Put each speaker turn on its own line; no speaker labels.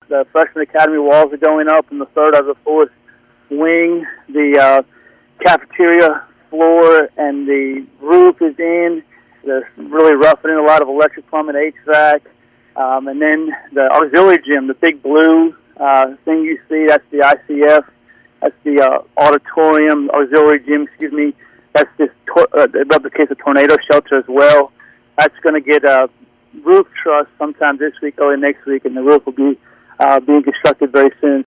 The freshman academy walls are going up in the third out of the fourth wing. The cafeteria floor and the roof is in. They're really roughing in a lot of electric plumbing, HVAC. And then the auxiliary gym, the big blue thing you see, that's the ICF. That's the auditorium, auxiliary gym, excuse me. That's this, above the case of tornado shelter as well. That's going to get a roof truss sometime this week, early next week, and the roof will be being constructed very soon.